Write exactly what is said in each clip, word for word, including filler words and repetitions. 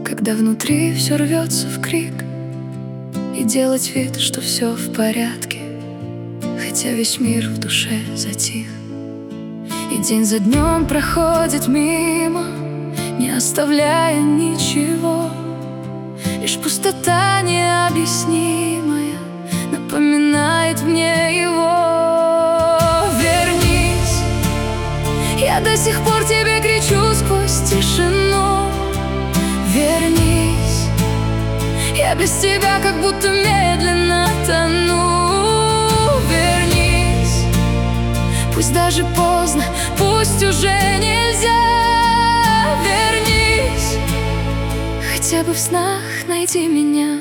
когда внутри все рвется в крик, и делать вид, что все в порядке, хотя весь мир в душе затих. И день за днем проходит мимо, не оставляя ничего, лишь пустота необъяснимая напоминает мне его. Вернись, я до сих пор тебе кричу сквозь тишину. Вернись, я без тебя как будто медленно тону. Вернись, пусть даже поздно, пусть уже нельзя. Вернись, хотя бы в снах найди меня.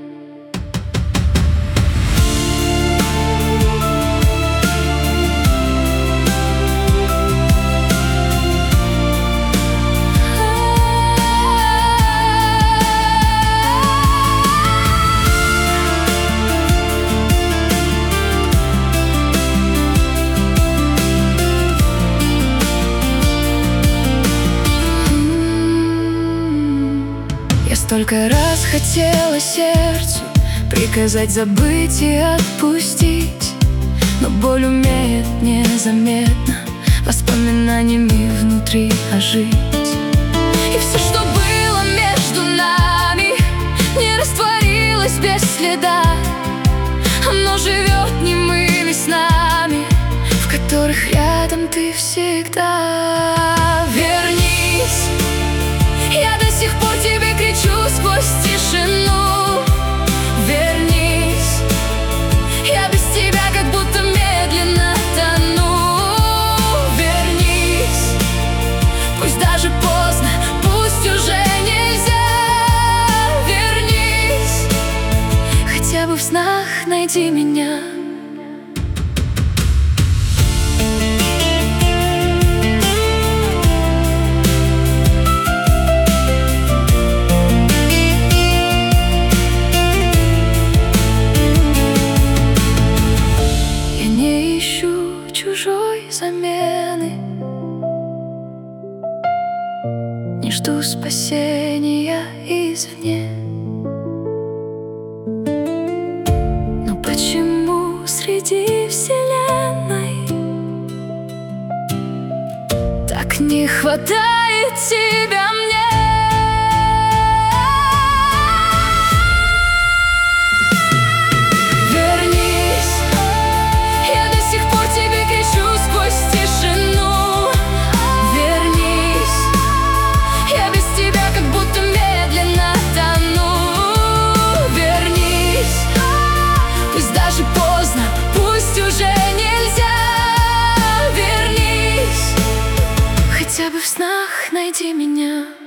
Столько раз хотела сердцу приказать забыть и отпустить, но боль умеет незаметно воспоминаниями внутри ожить. И все, что было между нами, не растворилось без следа. Оно живет немыми снами, в которых рядом ты всегда. Вернись, я до сих пор тебе кричу сквозь тишину. Вернись, я без тебя как будто медленно тону. Вернись, пусть даже поздно, пусть уже нельзя. Вернись, хотя бы в снах найди меня. Чужой замены, не жду спасения извне. Но почему среди вселенной так не хватает тебя мне? Хотя бы в снах найди меня.